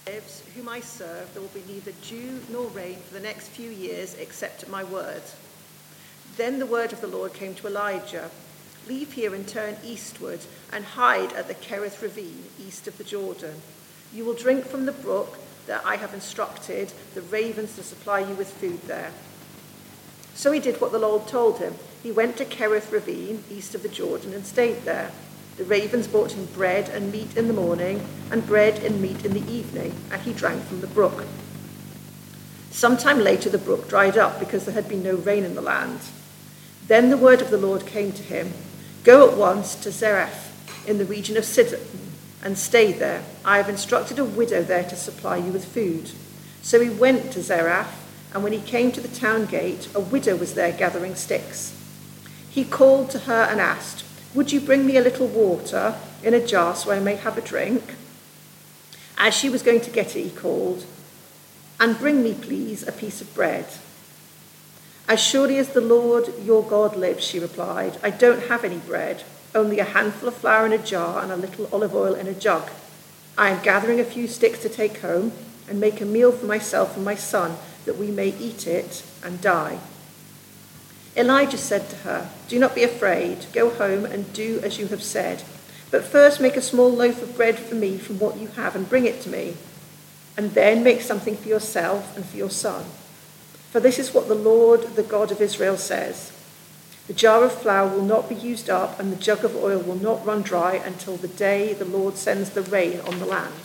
lives, whom I serve, there will be neither dew nor rain for the next few years except at my word. Then the word of the Lord came to Elijah. Leave here and turn eastward and hide at the Kerith ravine east of the Jordan. You will drink from the brook that I have instructed the ravens to supply you with food there. So he did what the Lord told him. He went to Kerith ravine east of the Jordan and stayed there. The ravens brought him bread and meat in the morning, and bread and meat in the evening, and he drank from the brook. Sometime later the brook dried up because there had been no rain in the land. Then the word of the Lord came to him. Go at once to Zarephath in the region of Sidon and stay there. I have instructed a widow there to supply you with food. So he went to Zarephath, and when he came to the town gate, a widow was there gathering sticks. He called to her and asked, would you bring me a little water in a jar so I may have a drink? As she was going to get it, he called, and bring me, please, a piece of bread. As surely as the Lord your God lives, she replied, I don't have any bread, only a handful of flour in a jar and a little olive oil in a jug. I am gathering a few sticks to take home and make a meal for myself and my son, that we may eat it and die. Elijah said to her, do not be afraid. Go home and do as you have said. But first make a small loaf of bread for me from what you have and bring it to me. And then make something for yourself and for your son. For this is what the Lord, the God of Israel, says. The jar of flour will not be used up and the jug of oil will not run dry until the day the Lord sends the rain on the land.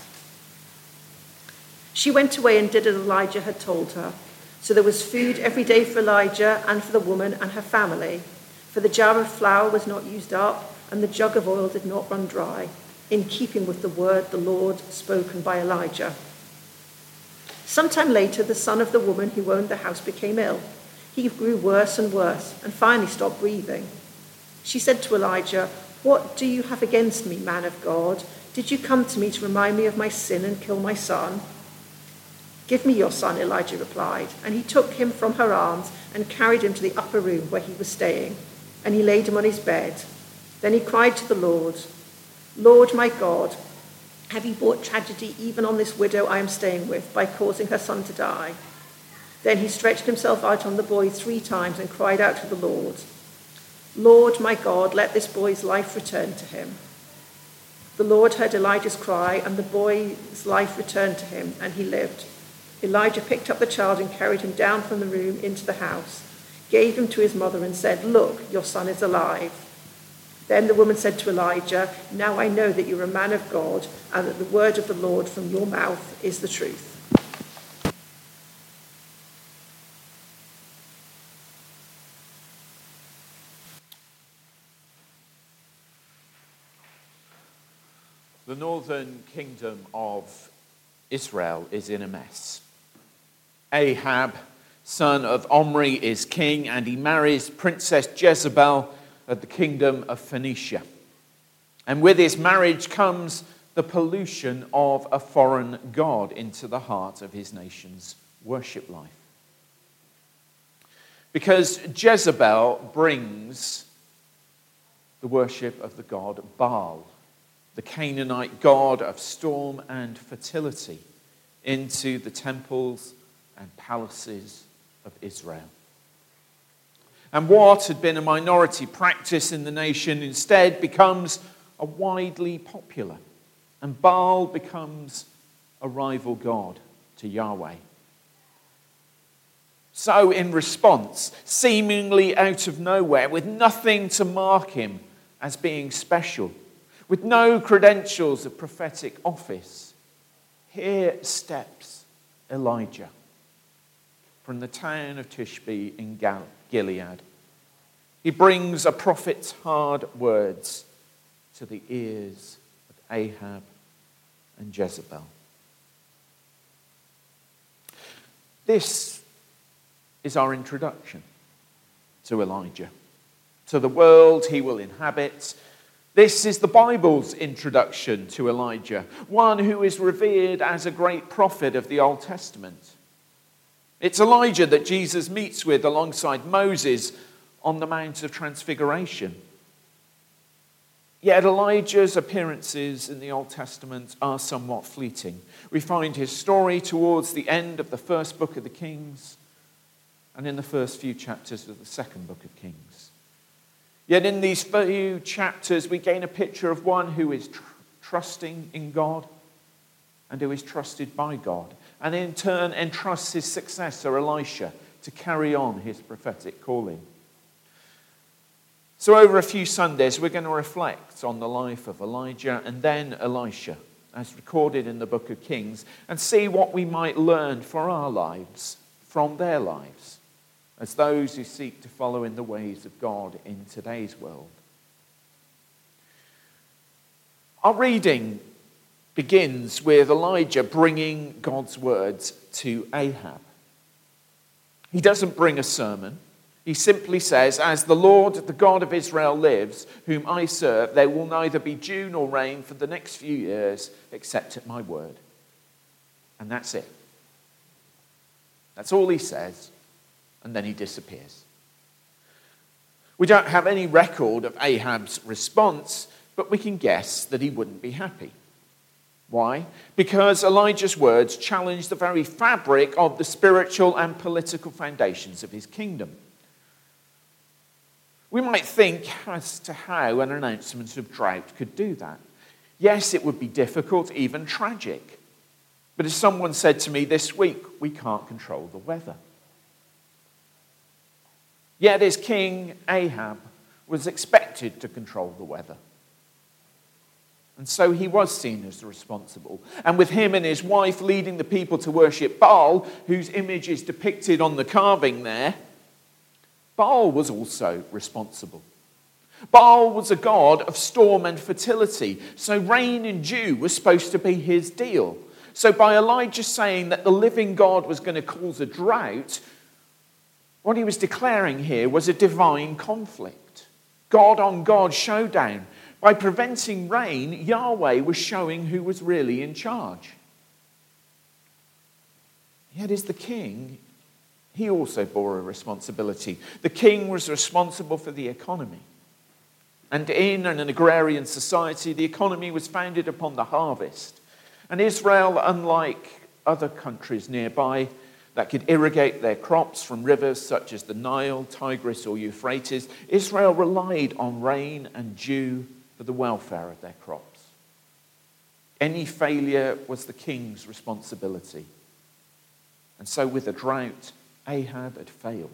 She went away and did as Elijah had told her. So there was food every day for Elijah and for the woman and her family. For the jar of flour was not used up, and the jug of oil did not run dry, in keeping with the word the Lord spoken by Elijah. Sometime later, the son of the woman who owned the house became ill. He grew worse and worse, and finally stopped breathing. She said to Elijah, what do you have against me, man of God? Did you come to me to remind me of my sin and kill my son? Give me your son, Elijah replied, and he took him from her arms and carried him to the upper room where he was staying, and he laid him on his bed. Then he cried to the Lord, Lord my God, have you brought tragedy even on this widow I am staying with by causing her son to die? Then he stretched himself out on the boy 3 times and cried out to the Lord, Lord my God, let this boy's life return to him. The Lord heard Elijah's cry, and the boy's life returned to him, and he lived. Elijah picked up the child and carried him down from the room into the house, gave him to his mother and said, look, your son is alive. Then the woman said to Elijah, now I know that you're a man of God and that the word of the Lord from your mouth is the truth. The northern kingdom of Israel is in a mess. Ahab, son of Omri, is king, and he marries Princess Jezebel of the kingdom of Phoenicia. And with his marriage comes the pollution of a foreign god into the heart of his nation's worship life. Because Jezebel brings the worship of the god Baal, the Canaanite god of storm and fertility, into the temples and palaces of Israel. And what had been a minority practice in the nation instead becomes a widely popular, and Baal becomes a rival god to Yahweh. So in response, seemingly out of nowhere, with nothing to mark him as being special, with no credentials of prophetic office, here steps Elijah from the town of Tishbe in Gilead. He brings a prophet's hard words to the ears of Ahab and Jezebel. This is our introduction to Elijah, to the world he will inhabit. This is the Bible's introduction to Elijah, one who is revered as a great prophet of the Old Testament. It's Elijah that Jesus meets with alongside Moses on the Mount of Transfiguration. Yet Elijah's appearances in the Old Testament are somewhat fleeting. We find his story towards the end of the first book of the Kings and in the first few chapters of the second book of Kings. Yet in these few chapters, we gain a picture of one who is trusting in God and who is trusted by God, and in turn entrusts his successor, Elisha, to carry on his prophetic calling. So over a few Sundays, we're going to reflect on the life of Elijah and then Elisha, as recorded in the book of Kings, and see what we might learn for our lives from their lives, as those who seek to follow in the ways of God in today's world. Our reading begins with Elijah bringing God's words to Ahab. He doesn't bring a sermon. He simply says, "As the Lord, the God of Israel lives, whom I serve, there will neither be dew nor rain for the next few years except at my word." And that's it. That's all he says, and then he disappears. We don't have any record of Ahab's response, but we can guess that he wouldn't be happy. Why? Because Elijah's words challenge the very fabric of the spiritual and political foundations of his kingdom. We might think as to how an announcement of drought could do that. Yes, it would be difficult, even tragic. But as someone said to me this week, we can't control the weather. Yet his king, Ahab, was expected to control the weather. And so he was seen as responsible. And with him and his wife leading the people to worship Baal, whose image is depicted on the carving there, Baal was also responsible. Baal was a god of storm and fertility, so rain and dew was supposed to be his deal. So by Elijah saying that the living God was going to cause a drought, what he was declaring here was a divine conflict. God on God showdown. By preventing rain, Yahweh was showing who was really in charge. Yet as the king, he also bore a responsibility. The king was responsible for the economy. And in an agrarian society, the economy was founded upon the harvest. And Israel, unlike other countries nearby that could irrigate their crops from rivers such as the Nile, Tigris, or Euphrates, Israel relied on rain and dew for the welfare of their crops. Any failure was the king's responsibility. And so with a drought, Ahab had failed.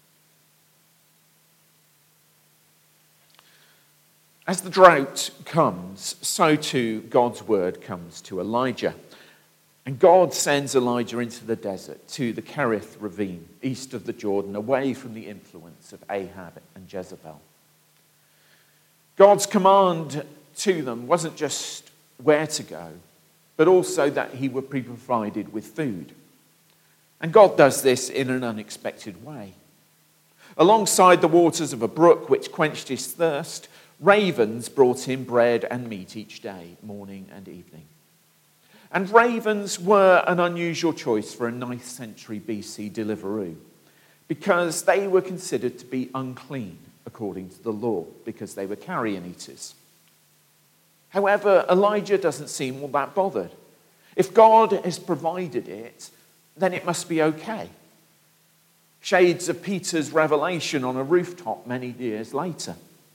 As the drought comes, so too God's word comes to Elijah. And God sends Elijah into the desert, to the Kerith ravine, east of the Jordan, away from the influence of Ahab and Jezebel. God's command to them wasn't just where to go, but also that he would be provided with food. And God does this in an unexpected way. Alongside the waters of a brook which quenched his thirst, ravens brought him bread and meat each day, morning and evening. And ravens were an unusual choice for a 9th century BC Deliveroo, because they were considered to be unclean according to the law, because they were carrion eaters. However, Elijah doesn't seem all that bothered. If God has provided it, then it must be okay. Shades of Peter's revelation on a rooftop many years later.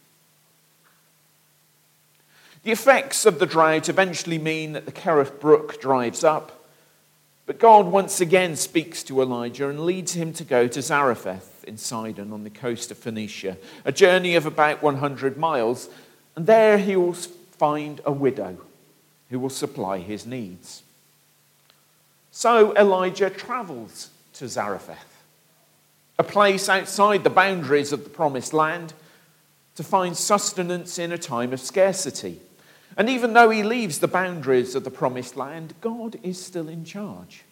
The effects of the drought eventually mean that the Kerith Brook dries up, but God once again speaks to Elijah and leads him to go to Zarephath in Sidon on the coast of Phoenicia, a journey of about 100 miles, and there he will find a widow who will supply his needs. So Elijah travels to Zarephath, a place outside the boundaries of the promised land, to find sustenance in a time of scarcity. And even though he leaves the boundaries of the promised land, God is still in charge.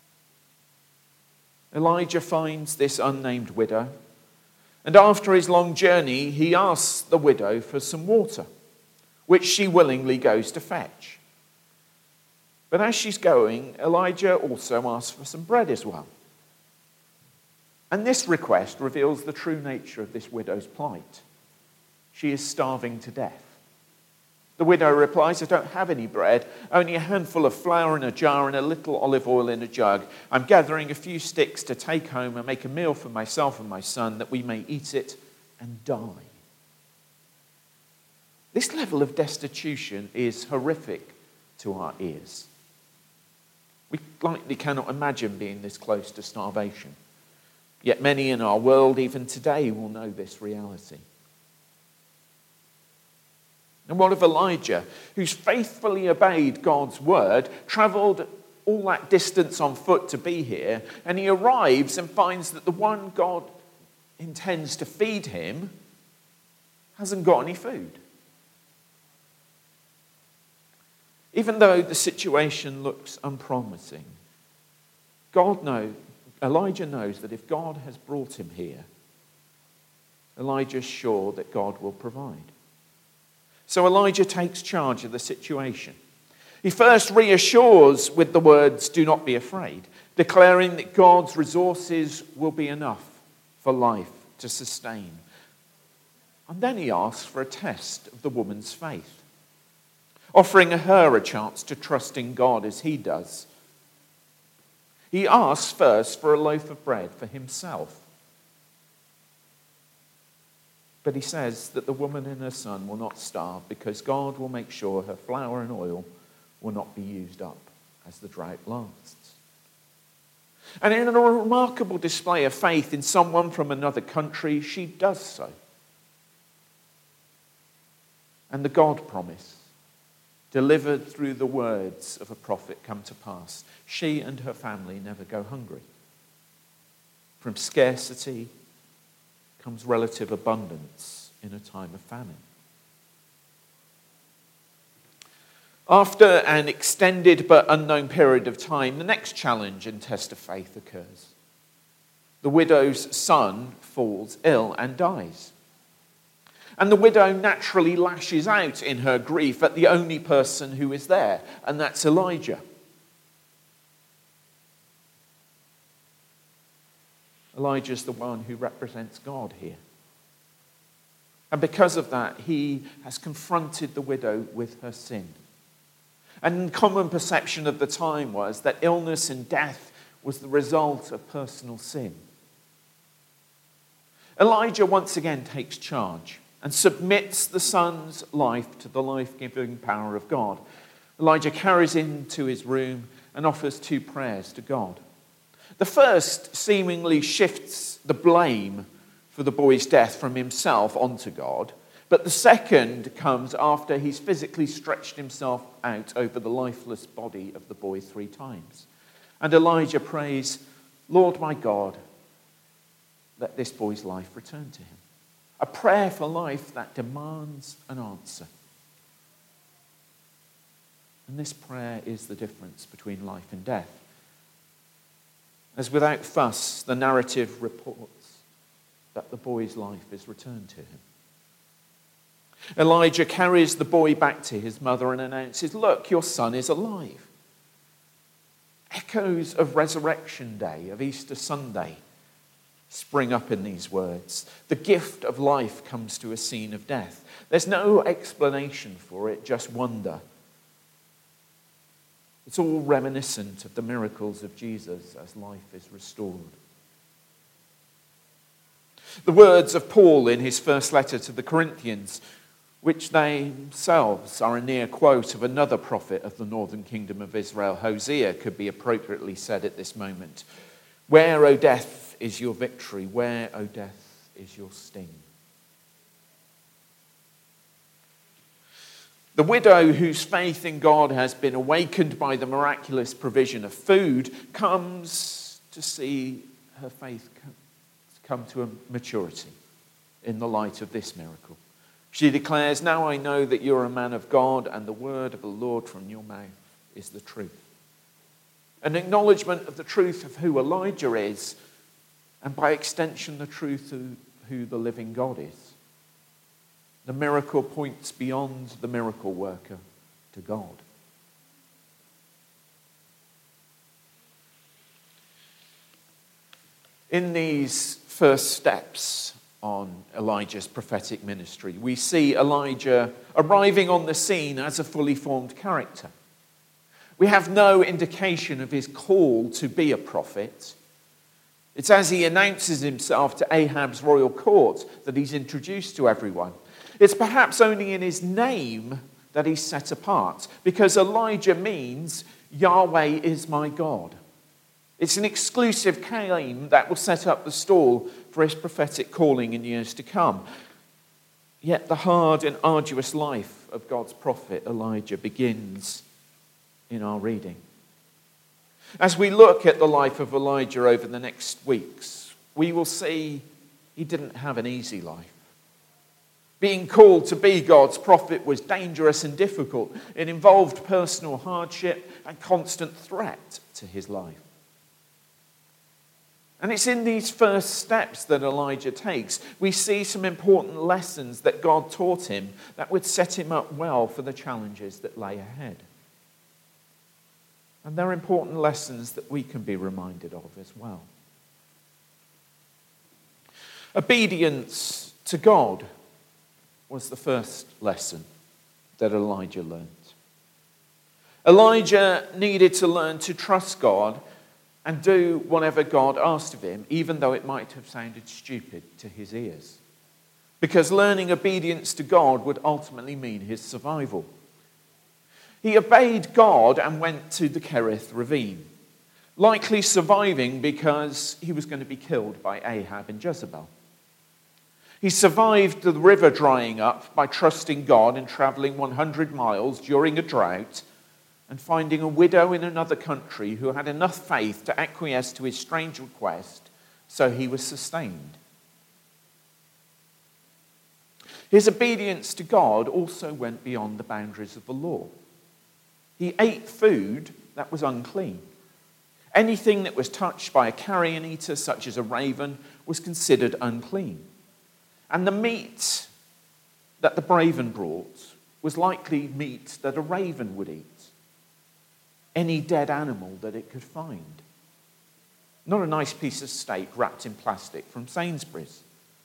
Elijah finds this unnamed widow, and after his long journey, he asks the widow for some water, which she willingly goes to fetch. But as she's going, Elijah also asks for some bread as well. And this request reveals the true nature of this widow's plight. She is starving to death. The widow replies, I don't have any bread, only a handful of flour in a jar and a little olive oil in a jug. I'm gathering a few sticks to take home and make a meal for myself and my son that we may eat it and die. This level of destitution is horrific to our ears. We likely cannot imagine being this close to starvation. Yet many in our world, even today, will know this reality. And what of Elijah, who's faithfully obeyed God's word, travelled all that distance on foot to be here, and he arrives and finds that the one God intends to feed him hasn't got any food? Even though the situation looks unpromising, Elijah knows that if God has brought him here, Elijah's sure that God will provide. So Elijah takes charge of the situation. He first reassures with the words, do not be afraid, declaring that God's resources will be enough for life to sustain. And then he asks for a test of the woman's faith, offering her a chance to trust in God as he does. He asks first for a loaf of bread for himself. But he says that the woman and her son will not starve because God will make sure her flour and oil will not be used up as the drought lasts. And in a remarkable display of faith in someone from another country, she does so. And the God promise, delivered through the words of a prophet, come to pass. She and her family never go hungry. From scarcity comes relative abundance in a time of famine. After an extended but unknown period of time, the next challenge and test of faith occurs. The widow's son falls ill and dies. And the widow naturally lashes out in her grief at the only person who is there, and that's Elijah. Elijah's the one who represents God here. And because of that, he has confronted the widow with her sin. And common perception of the time was that illness and death was the result of personal sin. Elijah once again takes charge and submits the son's life to the life-giving power of God. Elijah carries him to his room and offers 2 prayers to God. The first seemingly shifts the blame for the boy's death from himself onto God, but the second comes after he's physically stretched himself out over the lifeless body of the boy 3 times. And Elijah prays, Lord my God, let this boy's life return to him. A prayer for life that demands an answer. And this prayer is the difference between life and death. As without fuss, the narrative reports that the boy's life is returned to him. Elijah carries the boy back to his mother and announces, look, your son is alive. Echoes of Resurrection Day, of Easter Sunday, spring up in these words. The gift of life comes to a scene of death. There's no explanation for it, just wonder. It's all reminiscent of the miracles of Jesus as life is restored. The words of Paul in his first letter to the Corinthians, which they themselves are a near quote of another prophet of the northern kingdom of Israel, Hosea, could be appropriately said at this moment. Where, O death, is your victory? Where, O death, is your sting? The widow whose faith in God has been awakened by the miraculous provision of food comes to see her faith come to a maturity in the light of this miracle. She declares, now I know that you're a man of God and the word of the Lord from your mouth is the truth. An acknowledgement of the truth of who Elijah is and by extension the truth of who the living God is. The miracle points beyond the miracle worker to God. In these first steps on Elijah's prophetic ministry. We see Elijah arriving on the scene as a fully formed character. We have no indication of his call to be a prophet. It's as he announces himself to Ahab's royal court that he's introduced to everyone. It's perhaps only in his name that he's set apart, because Elijah means Yahweh is my God. It's an exclusive claim that will set up the stall for his prophetic calling in years to come. Yet the hard and arduous life of God's prophet Elijah begins in our reading. As we look at the life of Elijah over the next weeks, we will see he didn't have an easy life. Being called to be God's prophet was dangerous and difficult. It involved personal hardship and constant threat to his life. And it's in these first steps that Elijah takes. We see some important lessons that God taught him that would set him up well for the challenges that lay ahead. And they're important lessons that we can be reminded of as well. Obedience to God was the first lesson that Elijah learned. Elijah needed to learn to trust God and do whatever God asked of him, even though it might have sounded stupid to his ears. Because learning obedience to God would ultimately mean his survival. He obeyed God and went to the Kerith ravine, likely surviving because he was going to be killed by Ahab and Jezebel. He survived the river drying up by trusting God and traveling 100 miles during a drought and finding a widow in another country who had enough faith to acquiesce to his strange request, so he was sustained. His obedience to God also went beyond the boundaries of the law. He ate food that was unclean. Anything that was touched by a carrion eater, such as a raven, was considered unclean. And the meat that the raven brought was likely meat that a raven would eat. Any dead animal that it could find. Not a nice piece of steak wrapped in plastic from Sainsbury's.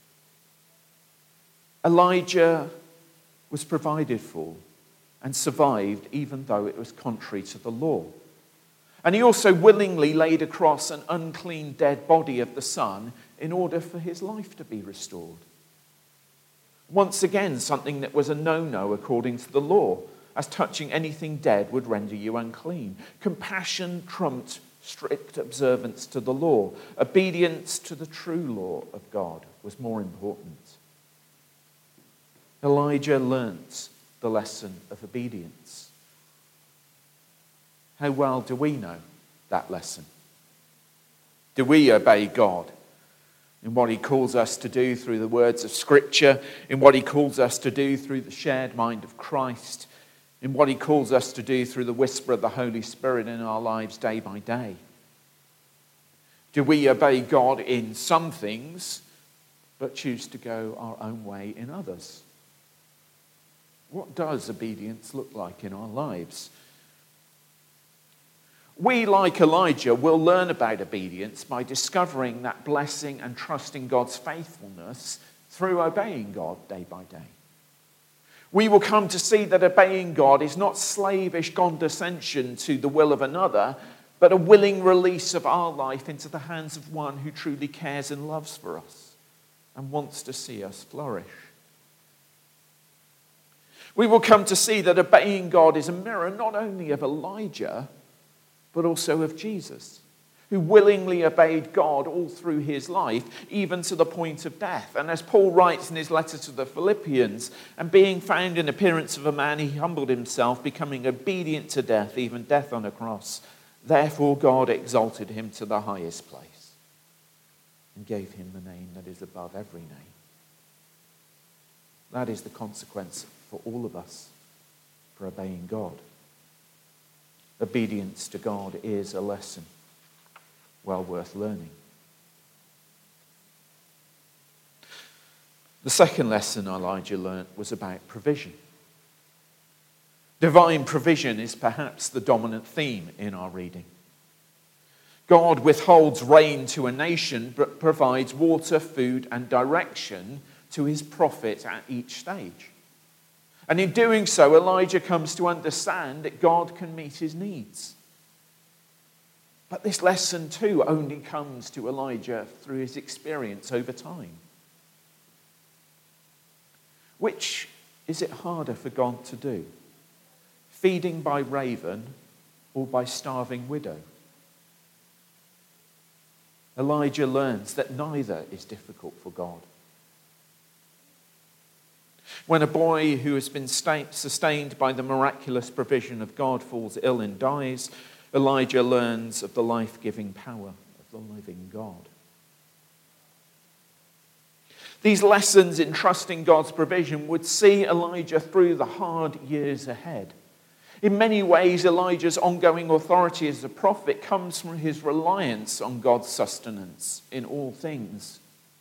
Elijah was provided for and survived even though it was contrary to the law. And he also willingly laid across an unclean dead body of the son in order for his life to be restored. Once again, something that was a no-no according to the law, as touching anything dead would render you unclean. Compassion trumped strict observance to the law. Obedience to the true law of God was more important. Elijah learnt the lesson of obedience. How well do we know that lesson? Do we obey God in what he calls us to do through the words of Scripture, in what he calls us to do through the shared mind of Christ, in what he calls us to do through the whisper of the Holy Spirit in our lives day by day? Do we obey God in some things, but choose to go our own way in others? What does obedience look like in our lives? We, like Elijah, will learn about obedience by discovering that blessing and trusting God's faithfulness through obeying God day by day. We will come to see that obeying God is not slavish condescension to the will of another, but a willing release of our life into the hands of one who truly cares and loves for us and wants to see us flourish. We will come to see that obeying God is a mirror not only of Elijah, but also of Jesus, who willingly obeyed God all through his life, even to the point of death. And as Paul writes in his letter to the Philippians, and being found in appearance of a man, he humbled himself, becoming obedient to death, even death on a cross. Therefore God exalted him to the highest place and gave him the name that is above every name. That is the consequence for all of us for obeying God. Obedience to God is a lesson well worth learning. The second lesson Elijah learnt was about provision. Divine provision is perhaps the dominant theme in our reading. God withholds rain to a nation but provides water, food, and direction to his prophet at each stage. And in doing so, Elijah comes to understand that God can meet his needs. But this lesson too only comes to Elijah through his experience over time. Which is it harder for God to do? Feeding by raven or by starving widow? Elijah learns that neither is difficult for God. When a boy who has been sustained by the miraculous provision of God falls ill and dies, Elijah learns of the life-giving power of the living God. These lessons in trusting God's provision would see Elijah through the hard years ahead. In many ways, Elijah's ongoing authority as a prophet comes from his reliance on God's sustenance in all things.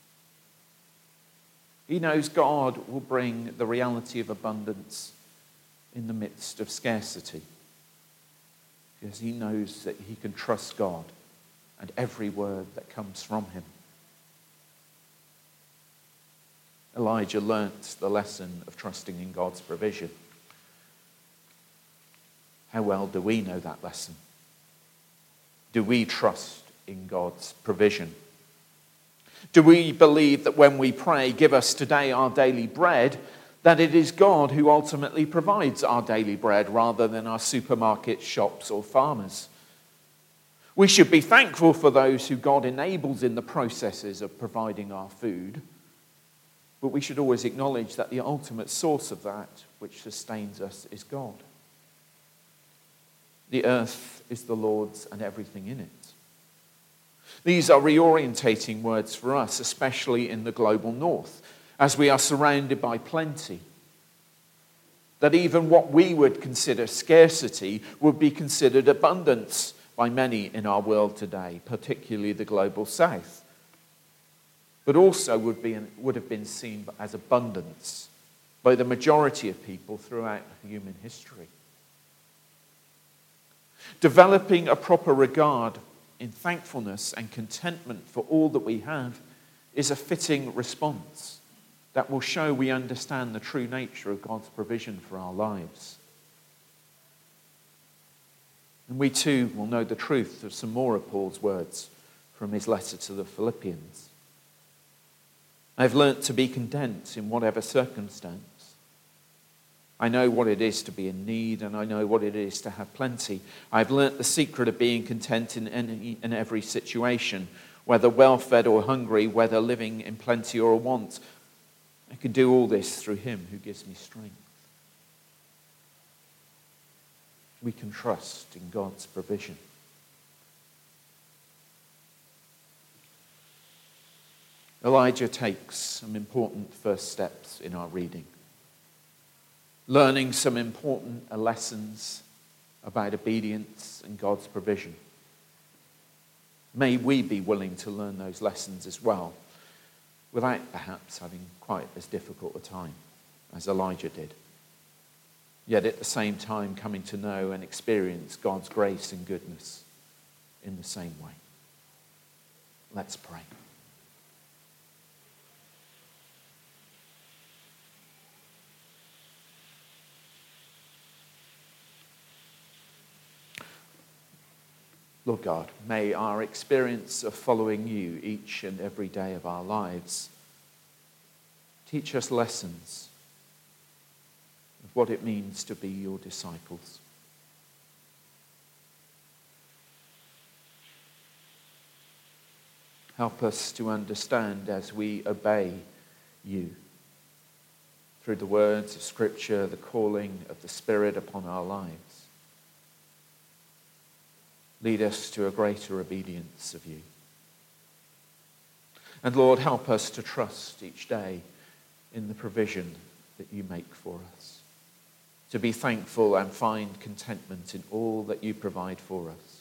He knows God will bring the reality of abundance in the midst of scarcity, because he knows that he can trust God and every word that comes from him. Elijah learnt the lesson of trusting in God's provision. How well do we know that lesson? Do we trust in God's provision? Do we believe that when we pray, "Give us today our daily bread," that it is God who ultimately provides our daily bread rather than our supermarkets, shops, or farmers? We should be thankful for those who God enables in the processes of providing our food, but we should always acknowledge that the ultimate source of that which sustains us is God. The earth is the Lord's and everything in it. These are reorientating words for us, especially in the global north, as we are surrounded by plenty. That even what we would consider scarcity would be considered abundance by many in our world today, particularly the global south. But also would have been seen as abundance by the majority of people throughout human history. Developing a proper regard in thankfulness and contentment for all that we have is a fitting response that will show we understand the true nature of God's provision for our lives. And we too will know the truth of some more of Paul's words from his letter to the Philippians. I've learnt to be content in whatever circumstance. I know what it is to be in need, and I know what it is to have plenty. I've learnt the secret of being content in every situation, whether well-fed or hungry, whether living in plenty or want. I can do all this through him who gives me strength. We can trust in God's provision. Elijah takes some important first steps in our reading, learning some important lessons about obedience and God's provision. May we be willing to learn those lessons as well, without perhaps having quite as difficult a time as Elijah did. Yet at the same time coming to know and experience God's grace and goodness in the same way. Let's pray. Lord God, may our experience of following you each and every day of our lives teach us lessons of what it means to be your disciples. Help us to understand as we obey you through the words of Scripture, the calling of the Spirit upon our lives. Lead us to a greater obedience of you. And Lord, help us to trust each day in the provision that you make for us, to be thankful and find contentment in all that you provide for us.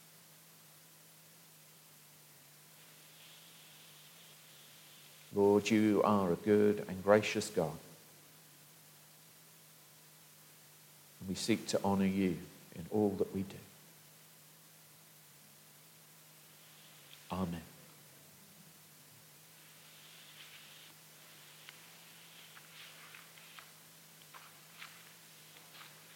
Lord, you are a good and gracious God, and we seek to honor you in all that we do. Amen.